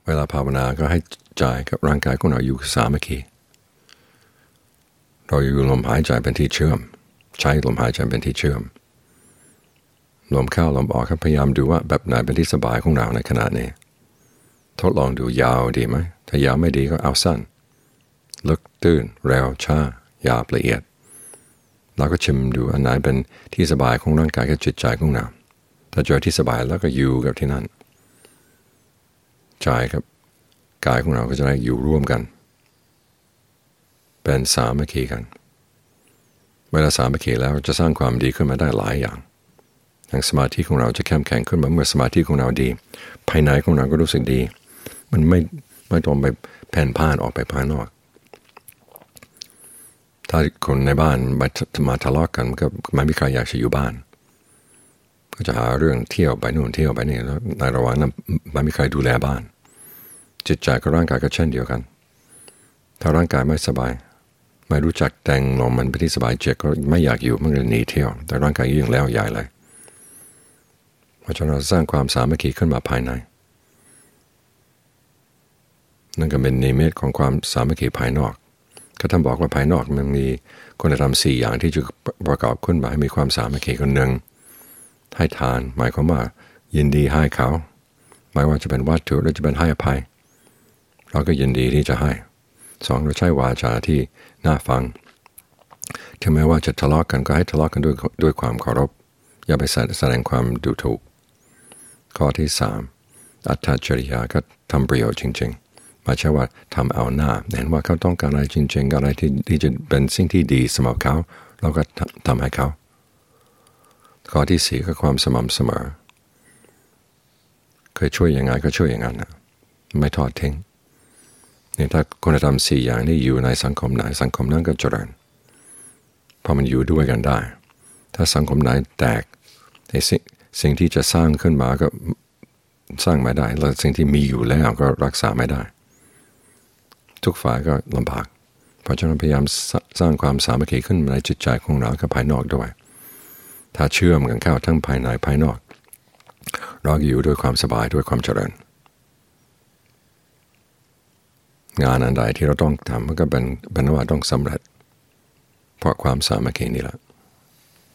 เวลาภาวนาก็ให้ใจกับร่างกายของเราอยู่สามัคคีเราอยู่ลมหายใจเป็นที่เชื่อมใช้ลมหายใจเป็นที่เชื่อมลมเข้าลมออกครับพยายามดูว่าแบบไหนเป็นที่สบายของเราในขณะนี้ทดลองดูยาวดีไหมถ้ายาวไม่ดีก็เอาสั้นลึกตื้นเร็วช้าหยาบละเอียดเราก็ชิมดูอันไหนเป็นที่สบายของร่างกายกับจิตใจของเราถ้าเจอที่สบายแล้วก็อยู่กับที่นั่นใจกับกายของเราก็จะได้อยู่ร่วมกันเป็นสามัคคีกันเวลาสามัคคีแล้วจะสร้างความดีขึ้นมาได้หลายอย่างอย่างสมาธิของเราจะเข้มแข็งขึ้นมาเมื่อสมาธิของเราดีภายในของเราก็รู้สึกดีมันไม่ต้องไปแผ่นพ่านออกไปภายนอกถ้าคนในบ้านมาทะเลาะกันก็ไม่มีใครอยากจะอยู่บ้านก็จะหาเรื่องเที่ยวไปนู่นเที่ยวไปนี่แล้วในระหว่างนั้นไม่มีใครดูแลบ้านจิตใจกับร่างกายก็เช่นเดียวกันถ้าร่างกายไม่สบายไม่รู้จักแต่งลมมันไปที่สบายจิตก็ไม่อยากอยู่มันก็หนีเที่ยวแต่ร่างกายยิ่งแล้วใหญ่เลยเพราะฉะนั้นเราสร้างความสามัคคีขึ้นมาภายในนั่นก็เป็นนิมิตของความสามัคคีภายนอกก็ท่านบอกว่าภายนอกมันมีคุณธรรม4อย่างที่จะประกอบขึ้นมาให้มีความสามัคคีกันหนึ่งให้ทานหมายความว่ายินดีให้เขาไม่ว่าจะเป็นวัตถุหรือจะเป็นให้อภัยเราก็ยินดีที่จะให้สองเราใช้วาจาที่น่าฟังถึงแม้ว่าจะทะเลาะกันก็ให้ทะเลาะกันด้วยความเคารพอย่าไปแสดงความดูถูกข้อที่3อัตถจริยาก็ทำประโยชน์จริงๆไม่ใช่ว่าทำเอาหน้าเห็นว่าเขาต้องการอะไรจริงๆอะไรที่จะเป็นสิ่งที่ดีสำหรับเขาเราก็ทำให้เขาข้อที่4ก็ความสม่ำเสมอเคยช่วยยังไงก็ช่วยอย่างนั้นนะไม่ทอดทิ้งเนี่ยถ้าคุณธรรม4อย่างนี้อยู่ในสังคมไหนสังคมนั้นก็เจริญเพราะมันอยู่ด้วยกันได้ถ้าสังคมไหนแตกในสิ่งที่จะสร้างขึ้นมาก็สร้างไม่ได้แล้วสิ่งที่มีอยู่แล้วก็รักษาไม่ได้ทุกฝ่ายก็ลำบากเพราะฉะนั้นพยายามสร้างความสามัคคีขึ้นในจิตใจของเรากับภายนอกด้วยถ้าเชื่อมกันเข้าทั้งภายในภายนอกเราอยู่ด้วยความสบายด้วยความเจริญงานอันใดที่เราต้องทำมันก็เป็นว่าต้องสำเร็จเพราะความสามัคคีนี่แหละ